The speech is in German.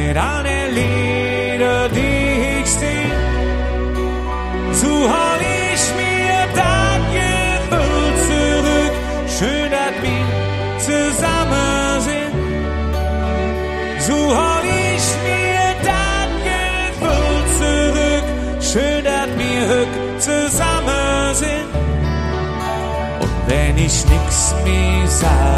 mit all den Lieder, die ich sing. So hol ich mir das Gefühl zurück, schön, dass wir zusammen sind. So hol ich mir das Gefühl zurück, schön, dass wir zusammen sind. Und wenn ich nix mehr sag,